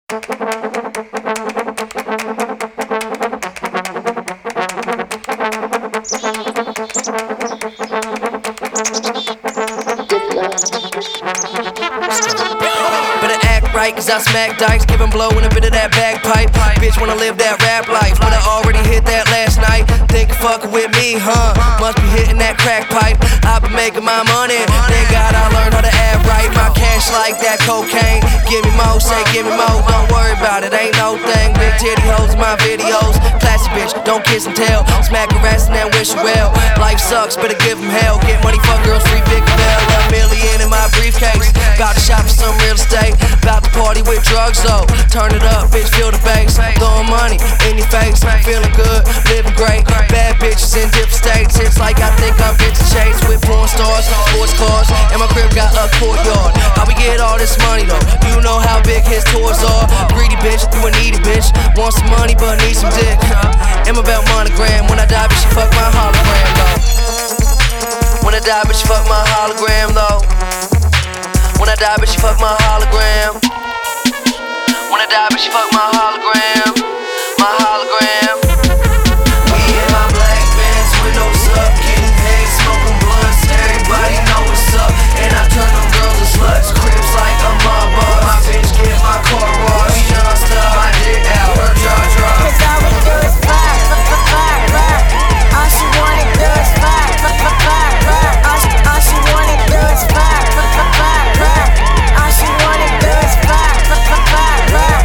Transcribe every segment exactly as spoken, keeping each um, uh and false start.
Better act right, cause I smack dice, give him blow and a bit of that bagpipe. Bitch wanna live that rap life, but I already hit that last night. Think you fuckin' with me, huh? Must be hitting that crack pipe. I've been making my money, thank God I learned how to act right. My cash like that cocaine, give me more, say give me more. Don't worry about it, ain't no thing. Big titty hoes in my videos, classy bitch, don't kiss and tell. Smack her ass and then wish her well. Life sucks, better give him hell. Get money, fuck girls, free big bell. A million in my briefcase, bout to shop for some real estate. Bout to party with drugs though, turn it up, bitch, feel the bass. Throwing money in your face, feeling good, living great. Bad bitches in different states, it's like I think I'm bitch chase. With porn stars, sports cars, and my crib got a courtyard. How we get all this money though? You know how big his tours are. Greedy bitch, you a needy bitch. Want some money but need some dick. Am about monogram, when I die bitch, you fuck my hologram though. When I die bitch, you fuck my hologram though. When I die bitch, you fuck my hologram. When I die bitch, you fuck my hologram. My hologram. We in my black Benz, windows up, getting paid, smoking blunts. Everybody know what's up, and I turn them girls to sluts. Cribs like a mob boss. My bitch get my car washed. We non-stop, my dick out, her jaw drop. Cause all we do is fuck, fuck, fuck, fuck, fuck. All she wanna do is fuck, fuck, fuck, fuck, fuck. All she, all she wanna do is fuck, fuck, fuck, fuck, fuck. All she wanna do is fuck, fuck, fuck, fuck, fuck.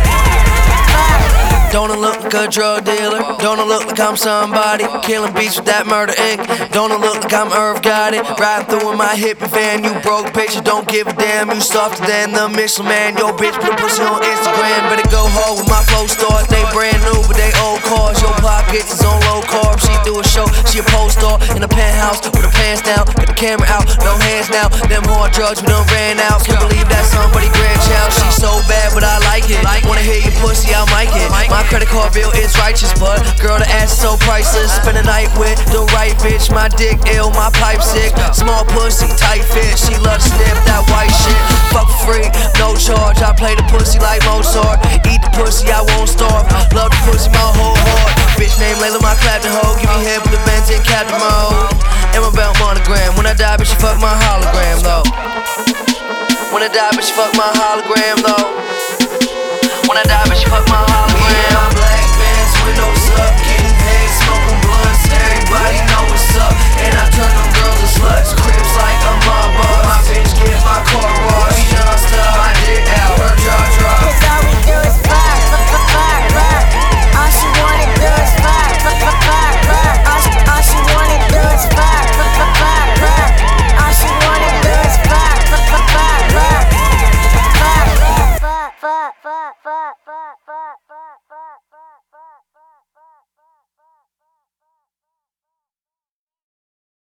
Don't I look like a drug dealer? Don't I look like I'm somebody? Killing beats with that murder ink. Don't I look like I'm Irv Gotti? Riding through in my hippie van. You broke bitch, you don't give a damn. You softer than the Michelin man. Yo bitch put a pussy on Instagram. Better go hard with my flow stars. They brand new but they old cars. Your pockets is on low carb. She do a show, she a post star in a penthouse with her pants down. Get the camera out, no hands now. Them hard drugs we done ran out. Can't believe that somebody grandchild. She so bad but I like it. Wanna hear your pussy, I'll mic it. My credit card bill is righteous, but girl, the ass is so priceless. Spend a night with the right bitch. My dick ill, my pipe sick. Small pussy, tight fit. She love to sniff that white shit. Fuck for free, no charge. I play the pussy like Mozart. Eat the pussy, I won't starve. Love the pussy, my whole heart. Bitch named Layla, my clapping hoe. Give me head with the Benz in captain mode. And my belt monogram. When I die, bitch, you fuck my hologram though. When I die, bitch, you fuck my hologram though. When I die, bitch, you fuck my